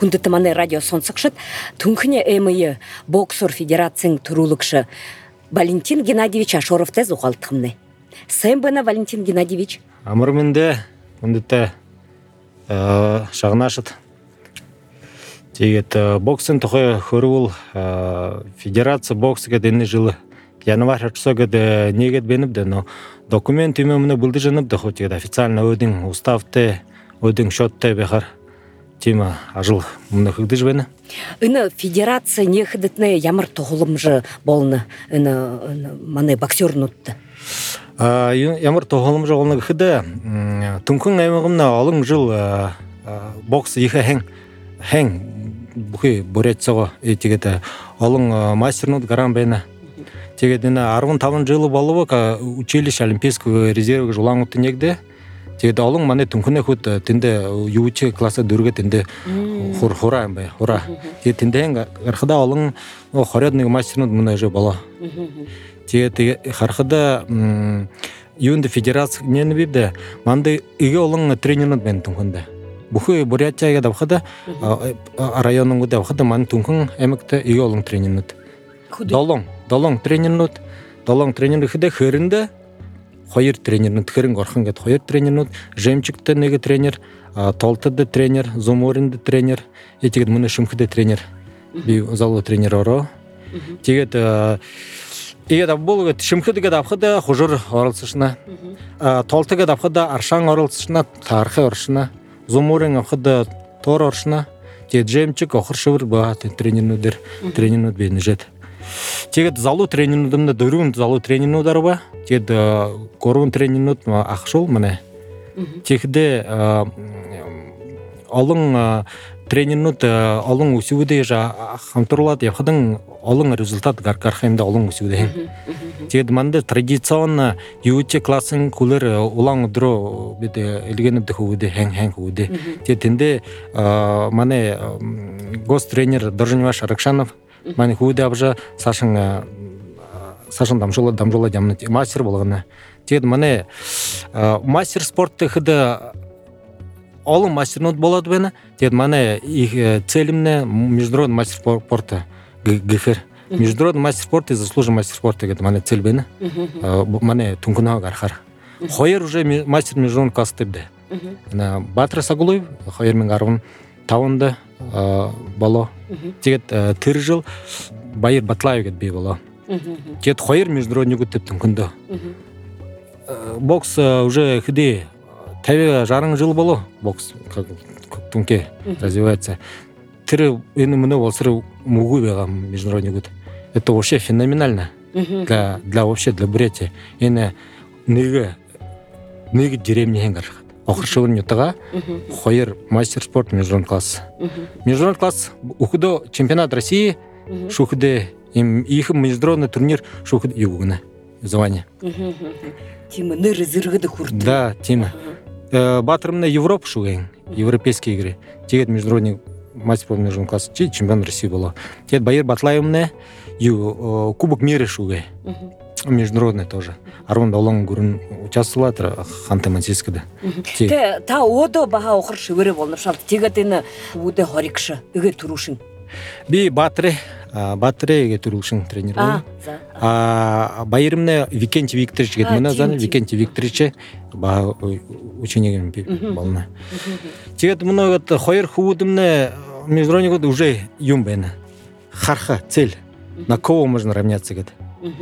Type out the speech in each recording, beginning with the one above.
Хүндэтманы радио сонсықшыт, түнкіне әмейі боксор федерацияң тұрулықшы Валентин Геннадьевич Ашоровты зұғалтықымны. Сән бұна, Валентин Геннадьевич? Амырменде, хүндетті шағынашыт. Тегет боксын тұқы көріл федерация боксыға дені жылы. Январ açsıga da neget benibdi, no dokument ümümünü buldu janıbdı, хотегет официально ödün уставты, ödün şotты бехар. Тема ажыл мұны қыгды жбені. Үні федерация не қыдытны ямыр тұғылым жы болыны, үні маны боксер нұтты? Ямыр тұғылым жы болыны қыды. Түнкін аймағымна алың жыл бокс ехі хэң бұхи боретсіға етегеті алың мастер нұт гаран бәйні. Тегедені арғын тавын жылы болуы училище олимпийского резерві жолаң ұтты негді. Тегеді алың маны түнкіне құт тінде юучы класса дүрге тінде хура әмбай, хура. Тінде қарқыда алың хорядный мастернуд мұна жы бала. Тегеді қарқыда юнды федерация нені бейді, манды үйге алың тренернуд мен түнкінде. Бұхы Бурятияға дабқыда, районыңғы дабқыда маны түнкін әмікті үйге алың тренернуд. Долong тренернуд, долong тренер хыда хырында, хойыр тренернуд, хырын горхан гет хойыр тренернуд, жемчикті неге тренер, толтыды тренер, зуморинды тренер, етегет мұны шымхыды тренер, би залу тренер оро. Тегет егет болугет шымхыдыға дапхыда хужур орылсышына, толтыға дапхыда аршан орылсышына, тархы оршына, зуморин апхыда тор оршына, тегет жемчик охыр шывыр ба тренернудер, тренернуд бейні жет. Тегет залу тренернудымда дөрүн залу тренернудар ба, тегет корун тренернуд ақшол міне. Тегде алың тренернуд алың үсіуді қамтырылады, яқыдың алың результат гарқайымда алың үсіуді. Тегет манды традиционно юуче класын күлер олаң ұдыру елгеніпді хөвуді, әң хөвуді. Тегетінде мане гос-тренер Дорженеваш Аракшанов мани хүйді абжа Сашын дамжола дамны мастер болғаны. Тегеді мане мастер спортты хыды олың мастер нот болады бәні. Тегеді мане целімне международный мастер спорта гіхір. Международный мастер спорта и заслужен мастер спорта геді мане цель бәні. Мане түнкінава гархар. Хойыр уже мастер международный класс тепді. Батыр Сагулуев, хойыр мен гарғын тавынды бало. Тегет тыр жыл байыр Батлаев гет бей бало. Тегет хойыр международный гүт тептің күнді. Бокс уже хыды тәве жарың жыл боло. Бокс түнке развивается. Тыры өні мұны олсыры мұғы беғам международный гүт. Это вообще феноменально для вообще для Бурятии. Ені неге деревне ең қаршық. Охыршывын ютыға хойыр мастер спорт международный класс. Международный класс ухудо чемпионат России, шухуде их международный турнир шухуд югуна звание. Тима ныры зыргыды хурды. Да, Тима. Батырымна Европа шугайын, европейские игры. Тегет международный мастер спорт международный класс, чемпион России было. Тегет байыр Батлаевна кубок мира шугай. Международный тоже. Арван Далон Гурун участвовала Ханты-Мансийскада. Та одо баға оқыр шывыры болны шалды. Тегетіні өді хорикшы, үге тұрушын. Би Батыре үге тұрушын тренер болны. Байырымны Викентий Викторович гет. Мұна заны Викентий Викторович баға ученегім болны. Тегет мұна хойыр худымны международный год уже юм бәйні. Харха, цель. На кого можно равняться гет.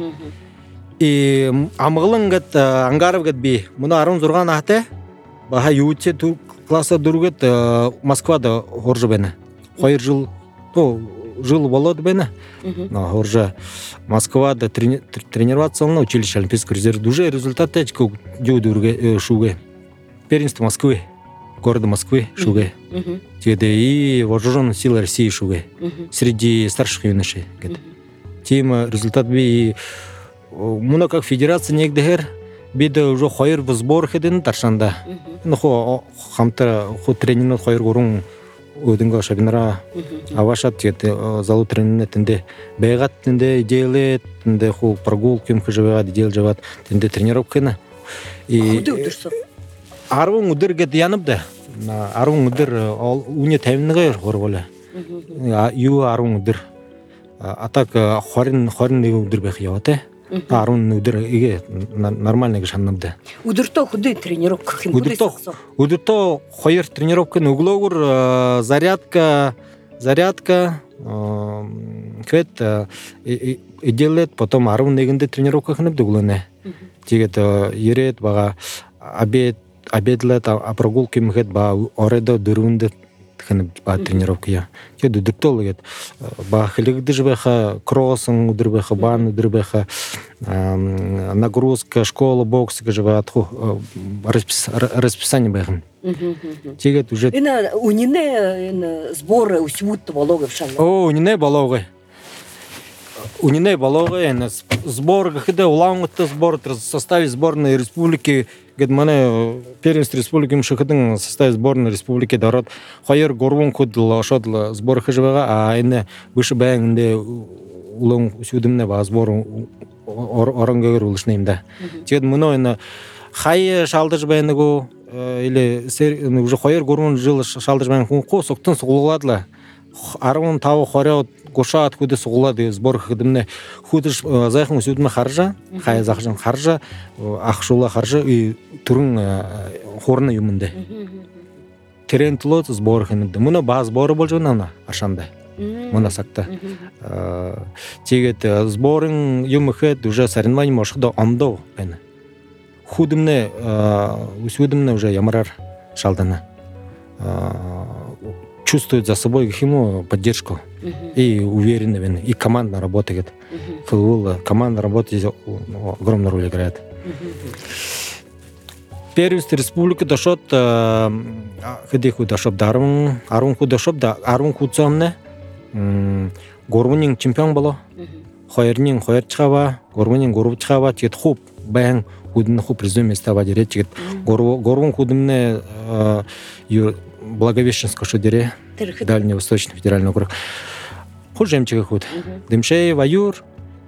И амғылың гет ангаров гет би. Мұна арым зұрған аты, баға юутсе класса дүргет Москвада хоржы бәні. Хойыр жыл болады бәні. Хоржы Москвада тренироваться олына училище олимпийского резерва. Уже результат тәчкі дүрге шуге. Первенство Москвы, города Москвы шуге. Тегеді и вооруженные силы России шуге. Среди старших юношей. Тема результат би. Мұна как федерация негдігер, бейді уже хойыр в сбор хеден таршанда. Хамтыра тренернут хойыр горун өдінгі шабинара авашат тегеті залу тренеріне тінде бәйғат тінде идеялы, тінде прогулки мүкі жабайғад, идеялы жабад, тінде тренировканы. Худы өдірсі? Арвың өдір гет янып да, 10 өдөр үүний 50-ныгаар хорвол юу 10 өдөр атак 21 өдөр байх яваа те 10 өдөр игээ нормальный шанамда өдөртөө хөдөө тренировка гэх юм өдөртөө 2 тренировка өглөөгөр зарядка кэт делает потом 11-нд тренировка хэнэбдэг үлэнэ тэгээд ирээд бага обедлет прогулки мэхэд ба оройдо 4-нд хэнэб ба тренировка я тэгээд өдөртөө гээд ба хэлэгдэж байха кросс өдөр байха бан өдөр байха нагрузка школа бокс гэж баатху расписание байхан тэгээд уже энэ үнэнэ сбор өсвүүд болоо гэвшаа Униней балога на сбор гэхэд улаангуудтай сбор в составе сборной республики гэд манай первенство республики мшихэдэн составе сборной республики дараад 2-3 худл шод сбор хийж байгаа а энэ биш байнгын улаан сүдэмнэ ба сбор оронгээр үлшнэ юм да. Тэгээд мөнөө энэ хай шалдаж байнагу или уже 2-3 жил шалдаж байна хүн соктон сугуулаадлаа 15-20 гушаад хүдэ сугуулаад сбор хэдэмнэ хүдэж зайхан сүдмэ харжа хай захжан харжа ахшуула харжа түрэн хорны юмдэ трендлот сбор хэнэд мөнө баз сбор болж байна ашанда мына сакта тэгээд сборын юм хэд уже соревнование мошхдо ондо байна хүдэмнэ сүдэмнэ уже ямарар шалдана чувствует за собой ему поддержку и уверенно, и командная работа. Командная работа здесь огромную роль играет. Первенство республики дошот, где дошот даром, арун дошот, арун куцамне, горвунин чемпион было, хойернин хойерчхава, горвунин горвчхава, тет хоп, бэн, худин хоп призем места вадире, тет горвун худимне Благовещенского шодере, Дальневосточный федеральный округ. Хужемчига худ. Дымшей Ваюр,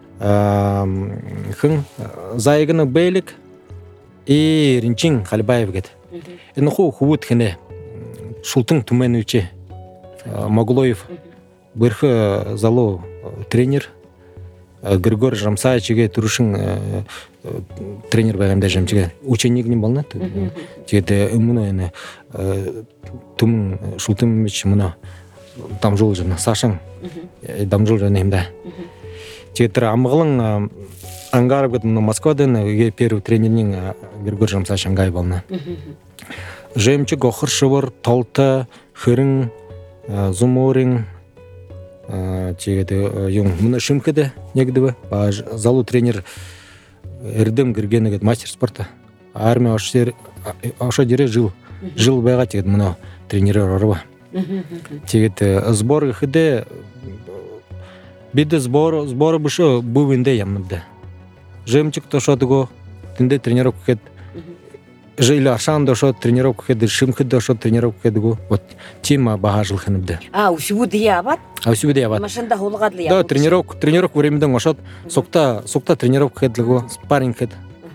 Хын, Зайгана Бейлик и Ринчин Халибаев гет. Это худ хене. Шултын Туменучи, Моглоев, Бырх Зало тренер, Григорий Рамсаевичиге Турушин тренер байганда жамчиге ученик не болна. Тэгээд мына энэ түм шултын мич мына дамжуул жана Сашан дамжуул жана юмда. Тэгээд амгалан ангаров гэдэг Москвадан первый тренернин Григорий Рамсаевич ангай болна. Жемчиг охыршывар толта хөрөн зуморин тэгээд юм мына шимхэдэ нэгдэвэ залу тренер Эрдэм Гергена гэдэг мастер спорта. Армия ошо жил байгаа тэгээд мына тренерээр орва. Тэгээд сбор гэхэд бид сбор бишо бувэндэ ямнда. Жемчик тошодго тэндэ тренировка гэхэд жил аршан дошо тренировка гэхэд шимхэд дошо тренировка гэдэгүү вот тим багажил хэнэвдэ. Усвуд яваад машинда хулгаад л яваад. Тренировка времендан ошоод сукта тренировка гэдлэгүү спарринг гэд.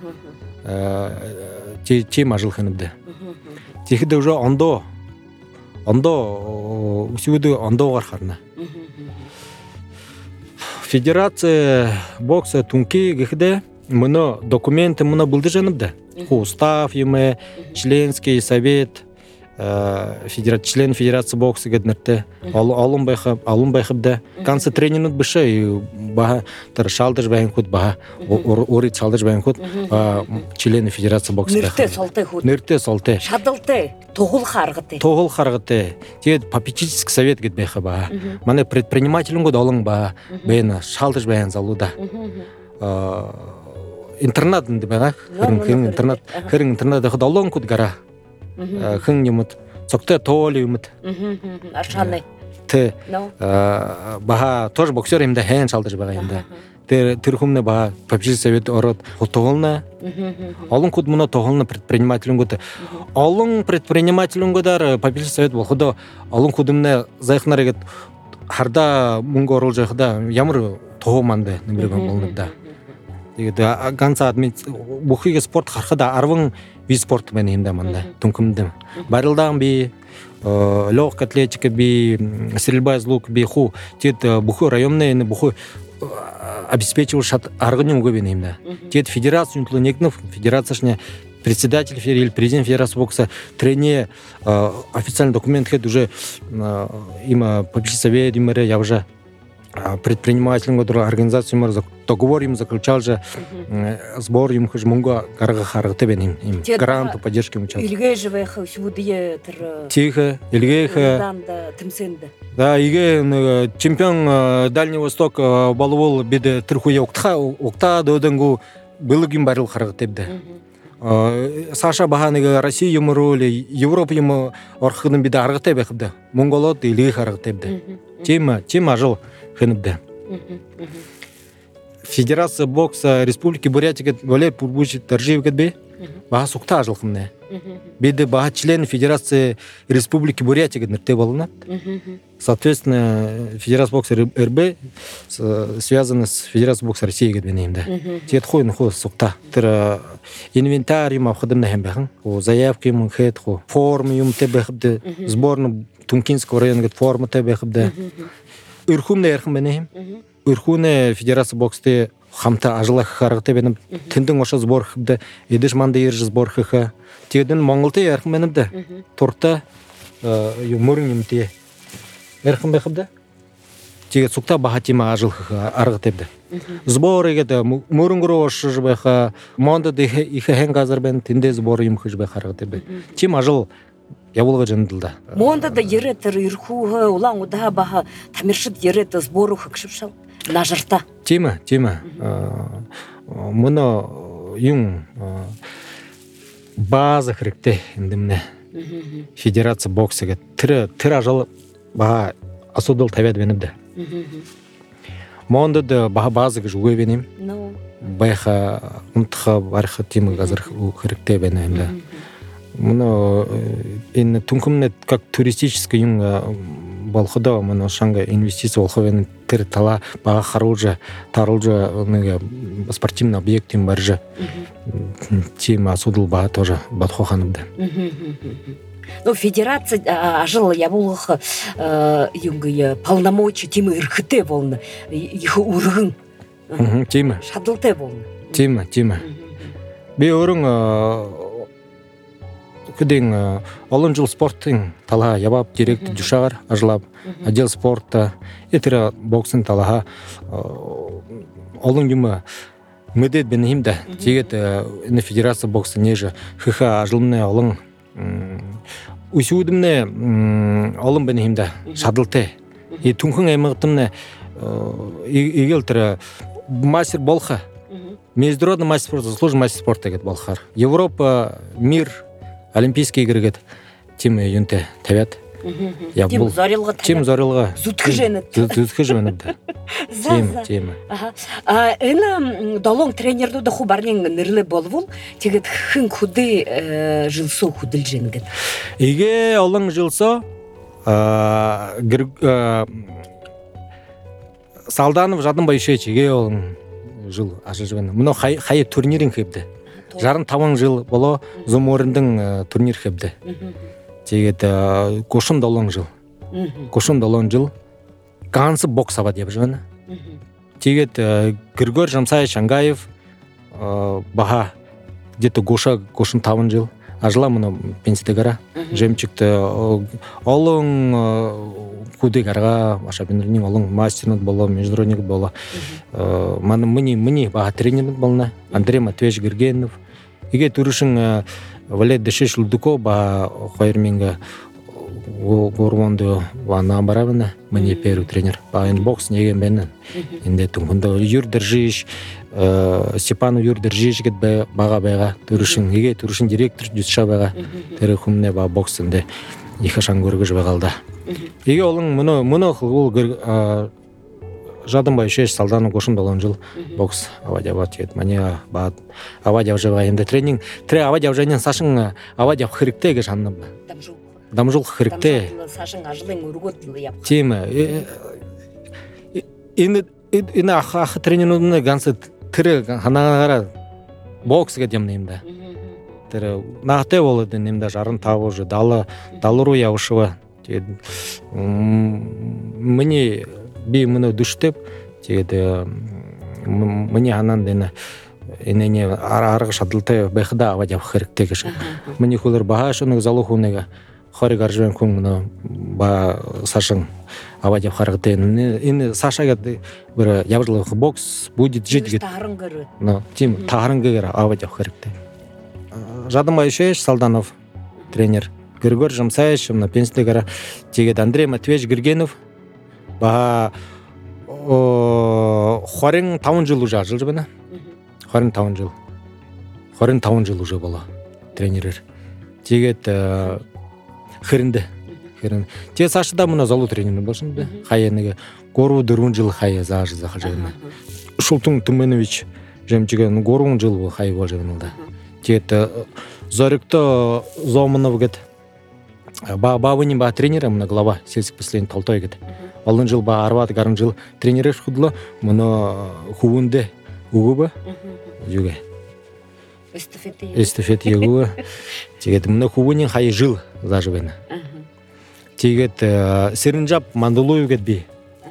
Тим ажил хэнэвдэ. Тэгэхэд уже ондоо усвуд ондоогоор харна. Федерация бокса тунки гэхэд мына документы мына булдыжаныбда. Устав юмэ, членский совет, член федерации бокса гэднэртэ алын байхыбда. Канцы тренинг бишэ баха тар шалдаж байхын худ баха ори шалдаж байхын худ член федерации бокса байхын. Нэртэ солты. Шадалты, тухул харгыты. Тэгээд попечительский совет гэд байха баха. Мане предпринимателин год алын баха бэйна шалдаж байхын залуда. Интернат нэ байгаа. Хэрэг интернат дахад олон код гара. Хэн юмд цогтой тоол юмд. Аршаны. Тэ баха тоже боксер юмда хэн шалдаж байгаа юм да. Тэр хүмүүнэ баха попечительский совет ороод хутуулна. Олон код мөн тоолна предпринимателингууд. Олон предпринимателингуудаар попечительский совет болоход олон кодмнэ зайхнарыгэд харда мөнгө оруулж байхада ямар тоо мандэ нэмрэг болно да. тиге ганца бухиге спорт хархада арвын вид спорт мен химда манда тункумдым барылдан би легкая атлетика би стрельба из лука би ху тет буху районный буху обеспечивал шат аргынем гобенемда тет федерацию тулнекнов федерацияшне председатель или президент федерации бокса тренер официальный документ хед уже има попечитель имере я уже предпринимателем который организацию договор им заключал же сбор им хож мунга гарга харгты беним им грант поддержки участвовал илге живе хусудие тихо илге да иге чемпион Дальнего Востока балвол биде трхуя окта доденгу былыгим барыл харгты бде Саша Баханыга Россия ему роли Европа ему орхыным биде аргты бехбде монголот илге харгты бде тема жыл хыныбды. Федерация бокса Республики Бурятия валер пурбучи торжев кадбе баха сукта жылхымне. Биде баха член Федерации Республики Бурятия кадмерте балына. Соответственно, Федерация бокса РБ связана с Федерацией бокса России кадбенемда. Тет хойн хо сукта. Тер инвентарь ма входымна хембахан. О заявки ему хет хо форму юм тебехбде сборную Тункинского района форму тебехбде. Үрхүнне ярхын бенем. Үрхүнне Федерация боксты хамта ажлах харгыты бенем. Тендин оша сбор хбде. Эдиш манда ер сбор хха. Тедин Монголта ярхын бенемде. Торта юмурын юмте. Ярхын бехбде. Теге сукта бахатима ажыл хха аргыты бде. Сбор егеде мурынгро оша жбеха. Монда де ихе хенгазар бен тенде сбор юм хжбе харгыты бде. Тим ажыл явуулга жандылда. Монда да еретер ирхуга улан уда баха тамиршит ерет сбору хкшипшал нажырта. Тема. Муно юм база хректе индимне. Федерация боксага тира жыл баха асудыл тавят бенибде. Монда да баха базага жугой беним. Баха унтха барха тема газар хректе бенимде. Муно ин тункумнет как туристический юм балхуда муно шанга инвестиция волховен тер тала бага харужа таружа неге спортивный объект им баржа тема судул ба тоже батхоханымда. Ну федерация ажыл ябулх юнгы полномочия тема ирхте волны их ургын. Тема. Шадылте волны. Тема. Бе орын Кудин олон жыл спорттың талаға ябап директор дюшағар ажлап отдел спорта етері боксын талаға олон жүмі мүдет бенімді тегет федерация боксы неже хыха ажылымны олон усудымны олон бенімді шадылты түнкің аймағытымны егелтірі мастер болха международный мастер спорта заслуженный мастер спорта егет болхар Европа мир Олимпийские игры тем юнте тавят. Я был. Тем зарилга. Зуткижены. Тема. Эна долон тренерду да хубарнин нерле болвул. Тегет хын худы жылсо худылженгет. Иге олон жылсо Салданов жадын байшечи иге олон жыл ажыжган. Мына хай турнирин хепти. Жарын таван жыл боло зуморындың турнир хепді. Тегет кошын долон жыл. Кошын долон жыл. Гансы бокс ава деп жываны. Тегет Григорий Жамсай Шангаев баха где-то гоша кошын таван жыл. Ажыла мұны пенсидегара. Жемчікті олың кудегарға ашабинернің олың мастернат боло, международник боло. Мыни баха тренернат болна. Андрей Матвеевич Гергенов. Иге турышын Валет Дешеш Лудуко ба Хайрминга Горвонду вана барабына мыни перу тренер. Ба ин бокс неген бенен. Инде тунгунда Юр Держиш, Степанов Юр Держиш гет бага бага турышын иге турышын директор дюша бага терехумне ба боксынде ихашан көргөж багалда. Иге олың мұны ол жадым байшеш салдану кошын долон жыл бокс авадяват ет. Мане баат авадяв жыва енді тренинг. Авадяв жайнен сашын авадяв хырыктеге жанным. Дамжул хырыкте. Сашын ажылың урготлы яп. Тема. Ины ахы тренерудыны гансы тірі ханағара боксға демнеймді. Тірі нағте болады немді жарын табы уже далыру яушыва. Мені бей мұны дүштеп, мені анан дені инене арғы шадылты бәхіда ава деп хіріктегі шы. Мені көлер баға шының залу хунега хорик аржбен күн мұны ба сашың ава деп харықты. Ины сашаға бір ябжылы бокс будет жить. Тағырын көгер ава деп хірікті. Жадым Айшеш Салданов, тренер. Григорий Жамсаевич, на пенсии тегет Андрей Матвеевич Гергенов. Ба хорин таун жыл уже жыл жібіні. Хорин таун жыл уже бола тренерлер. Тегет хірінді. Те Сашыда мұна залу тренер болсын бі. Хайенеге гору дұрун жыл хая зажы захажайына. Шултун Туменович жемчіген горун жыл хай бол жайынылда. Тегет Зорикто Зоманов гет. Бабынин ба тренеры мұна глава сельских поселений Толтой гет. Алын жыл ба арват гарын жыл тренері шудылы мұны хувынды угубы жүге. Эстафет егуы. Тегет мұны хувынин хай жыл зажывені. Тегет Серінжап Мандулуев гет би.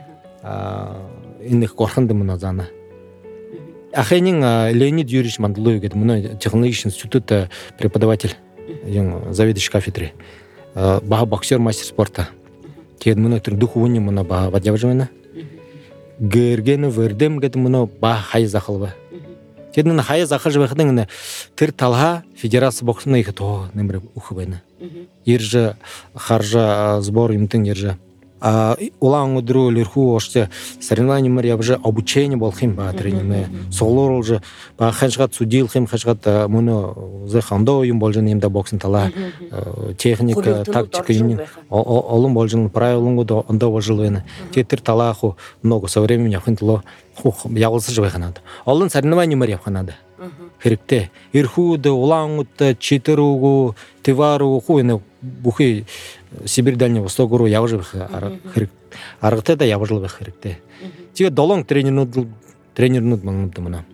Инных қорқынды мұна заны. Ахайнин Леонид Юрьевич Мандулуев гет. Мұны технологический институт преподаватель. Заведующий кафедры. Баха боксер, мастер спорта. Тегет мұны түрдік уыны мұны баха вадяв жымына. Гергенов Эрдем гет мұны баха хай зақылбы. Тегет мұны хай зақыл жыбақыдың тір талға федерация боксына екі тоғы немірі ұқыбайны. Ержі харжа сбор имтың ержі. Улан удру лирху оште соревнование мэр я уже обучение бол хим ба тренерме солор уже ба хашгат судил хим хашгат муну зе хандо юм болжен имда боксын тала техника тактика им олун болжен правилун го ондо болжен тетир талаху много со времени хинтло явылсы жыбай ханады олун соревнование мэр я ханады хирикте ирхуды улан утта читеругу тивару хуйны бухи Сибирь Дальний Восток гуру явжылых аргыты да явжылых хирикте. Тиге долон тренернуд маңымды мұна.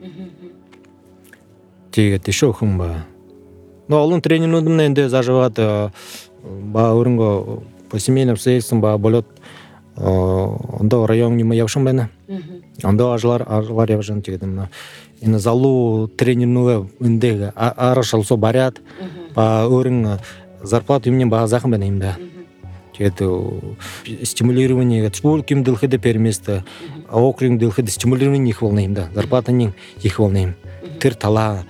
Тиге тешо хумба. Но олын тренернудымна энде зажыват ба өрінго по семейным обстоятельствам ба болет ондо район нема явшын бәні. Ондо ажылар явжын тиге дымна. Ина залу тренернуға үндегі арашалсо барят ба өрін зарплату именно ба захым бәні имда. Это стимулирование республиким дылхыды перместо, а окрем дылхыды стимулирование их волнеем, да, зарплата не их волнеем. Тыр тала,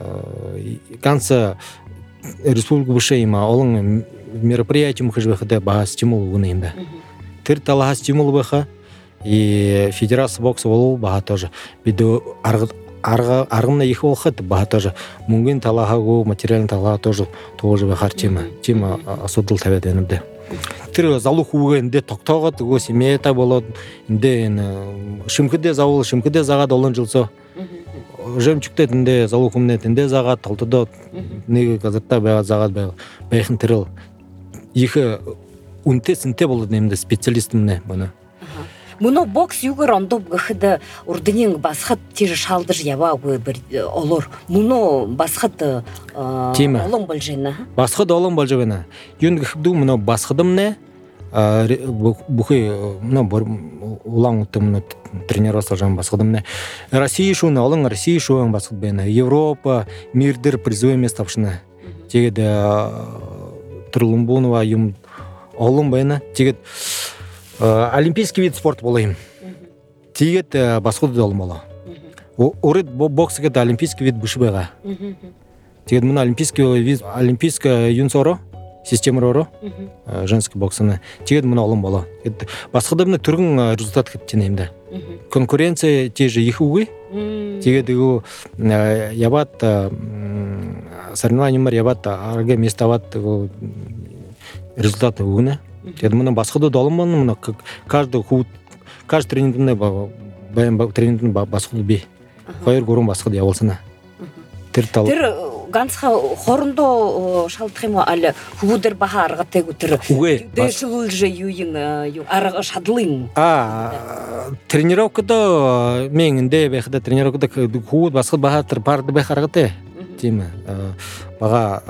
конца республика бушейма, олың мероприятием хожбехаде ба стимул волнеем, да. Тыр тала стимул беха и федерация бокса волу ба тоже. Биду аргымна их волхат ба тоже. Мунгин талахагу материальный тала тоже бехар тема осудил таведенде. Тірі залу хуға інде тоқтауғат, өсі мета болады, інде шымкыде зауыл, шымкыде зағад олын жылсо. Жемчүктет інде залу хумнет, інде зағад, талтыда неге қазыртта бәғат зағад бәйхін тіріл. Ехі үнте-сінте болады немді специалистімне бұны. Мұны бокс югыр ондоп ғыды ұрдынен басқыт тері шалдыр ява бір олыр. Мұны басқыт олың бол жайна? Басқыт олың бол жайна. Юн ғыду мұны басқыдымне, бұқы ұлаң ұтты мұны тренироваться жан басқыдымне. Россия шуны, олың Россия шуын басқыд бәйна. Европа, мирдір призовый место апшына. Тегеді Тұрлымбунова юм олың бәйна. Тегеді олимпийский вид спорта болайым. Тегет басқыды да олмала. Орыд боксы кет олимпийский вид бұшы байға. Тегет мұны олимпийский юнсоро, система роро, женский боксыны. Тегет мұны олмала. Басқыды мұны түргін результат кеттен емді. Конкуренция тежі ехі ұғы. Тегет ябат соревнование мар ябат арғы место ават результаты ұғыны. Тегет мұны басқыды да олманы мұны каждый тренингіне басқыды бей. Қойыр көрін басқыды явылсына. Тір ганцха хорондо шалтхымо аль худер баха аргате гутер. Уге. Дэшул же юин арга шадлын. Тренировкада менде бехда тренировкада худ басқа бахатыр барды бехаргате. Тима. Бага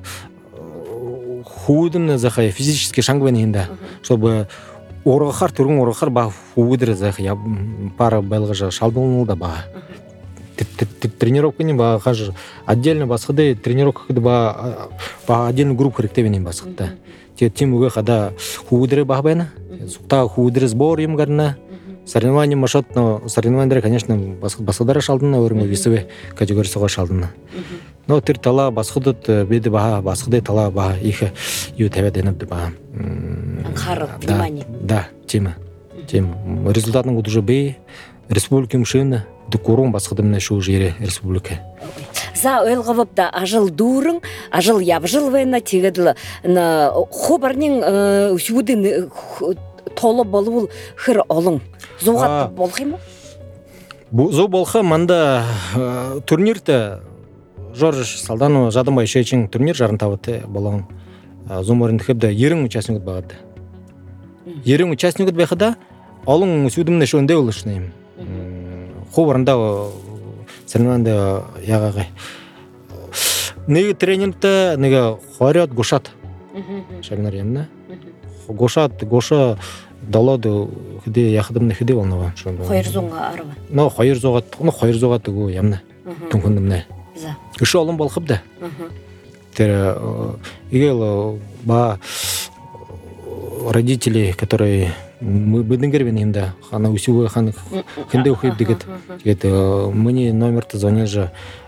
худын захай физически шангвенинда, чтобы оргахар турун оргахар ба худыр захай пара белгажа шалбылнылда ба. Тренировка не ба хажыр отдельно басқыды тренировка ба отдельно групп характерен басқыда. Тем уге хада худыры бахбена, сукта худыры сбор им гарна. Соревнования машат, но соревнования, конечно, басқадары шалдына өріңі весове категориясыға шалдына. Но тір тала басқыдыт беді баға, басқыды тала баға, ихе ю тәведеніпді баға. Анхаров, внимание. Да, тема. Результатның ұды же бей, республика мүшіні, дұқұрын басқыдымына шу жері республика. За өлғавыпта ажыл дұрың, ажыл ябжыл вайна тегеділі. Хобарнен үсюдін толы болуыл хыр олың. Зоғатты болғай ма? Зо болға манда турнирті Жорж Салданова жадымбай шейчің турнир жарын табыты болуын. Зоморынды хепді ерің участникет бағады. Ерің участникет бәқыда олың үсюдіміне шөнде олышынайым. Хобарында сәрнуанды яғағай. Неге тренерді, неге хорят Гошат. Шабинар емна. Гоша далады хиде яхдымны хиде болнова. Хойырзуңға арва. Но хойырзуға тыгу ямна. Түнкіндімне. За. Үші олым болқыпды. Тері игел ба родители, которые бідін кербен емді. Хана үсіуі хана хінде ұқиып дегет. Мне номерті звонил же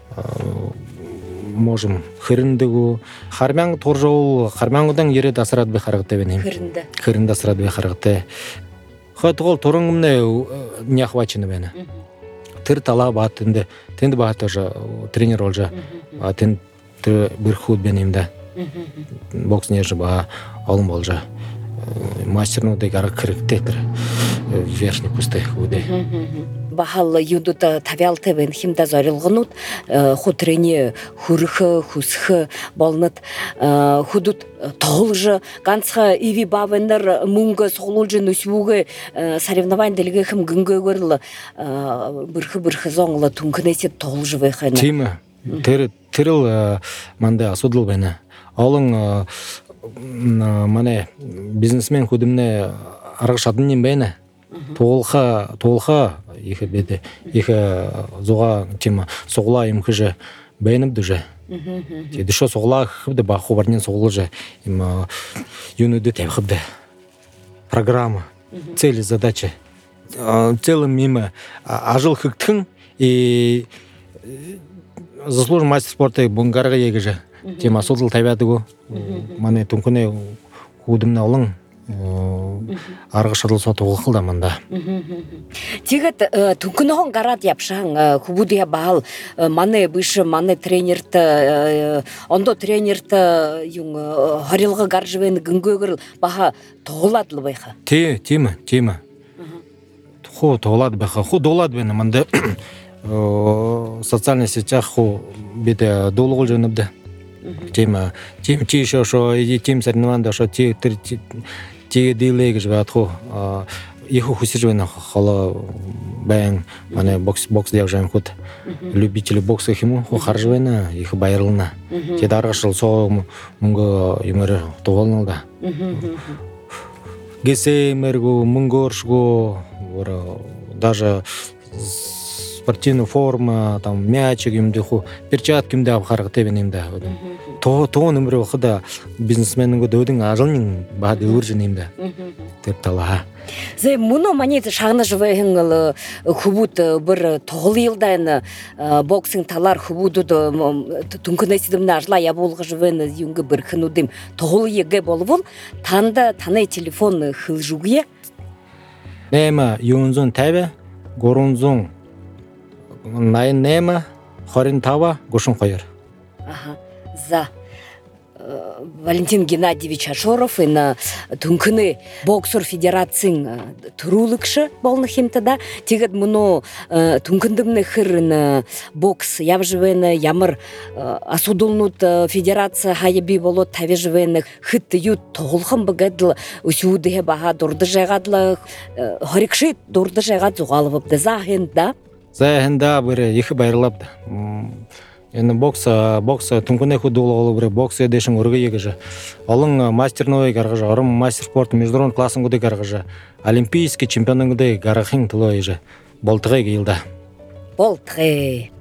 можем хырындыгу хармяң торжол хармяңудан ере дасырат бе харагыты бенем хырында дасырат бе харагыты хатгол торыңымне не хвачыны бені тыр тала батынды тенді бат тоже тренер олжа тен бір худ бенемді бокс нежі ба алым олжа мастерну дег ара кіріктетір верхний пустой худы Бахал юдута тавялты бен химда зарылғынут, хутрене хурхы, хусхы болнат, худут толжы, ганцха иви бавендар мунга соғылжы нүсвуғы соревновайн делігі хым гүнгі көрілі бірхі зоңылы түнкінесет толжы вайхайна. Тима, тіріл манда асудыл бәні. Алың мане бизнесмен худымне арғышадыннен бәні. Толха ихе беде ихе зуга тема соғла им хыжы бәйніп дүжі. Дешо соғла хыбды ба хобарнен соғлы же им юнуды тәбхыбды. Программа, цели, задачи. Целым мимо ажыл хыктың и заслужен мастер спорта бунгарға егі же. Тема содыл тәбәдігу. Мане түнкіне худымны олың. Арғы шырлыса тоғылқылда мында. Тегет түнкіноғын қарат япшаң, хубудия бағал, маны бұшы, маны тренерті, ондо тренерті харилғы гаржывен гүнгөгір баға тоғыладылы байқа? Тема. Ху тоғылады байқа, ху доғылады бені мында социальный сетях ху беде долығыл жөніпді. Тема еще шо тем соревнования шо те дилеги живет хо их хусижвена хала бэн мане бокс девжаем ход любители бокса химу хо харжвена их байрлна те дарашыл со мунго юмер тоголнолда гесе мергу мунгоршго даже спортивная форма, там мячик им духу, перчатки им да характе бенем да. То номер входа бизнесменнің дөдің ажылның бады өржінем да. Деп тала. Зай мұны манет шағына жывайын хубут бір тоғыл елдайын боксing талар хубуды түнкіне сидімні ажла яболғы жывайын юнғы бір қынудым. Тоғыл еге болуыл, тандай телефон хыл жүгіе? Нема юнзон тәбе, горунзон найын нема, хорин тава, гошын қойыр. За. Валентин Геннадьевич Ашоров ина түнкіні боксер федерациян турулыкшы болны хемтада тегет мұны түнкіндімні хырын бокс явжывені ямыр асудулнут федерация хайби болот тавежвені хытты ют тоғылхын бұгадыл усюдыге баға дұрды жайғадылы хорикши дұрды жайғад зуғалывыпды захында. Захында бір ехі байырлапды. Енді бокс түнкіне худулы бір бокс едешін ұрғы егіжі. Олың мастерновый гарғыжы, орым мастер спорт международный классын күді гарғыжы. Олимпийский чемпионың күді гарғын тұлы ежі. Болтығы егілді. Болтығы.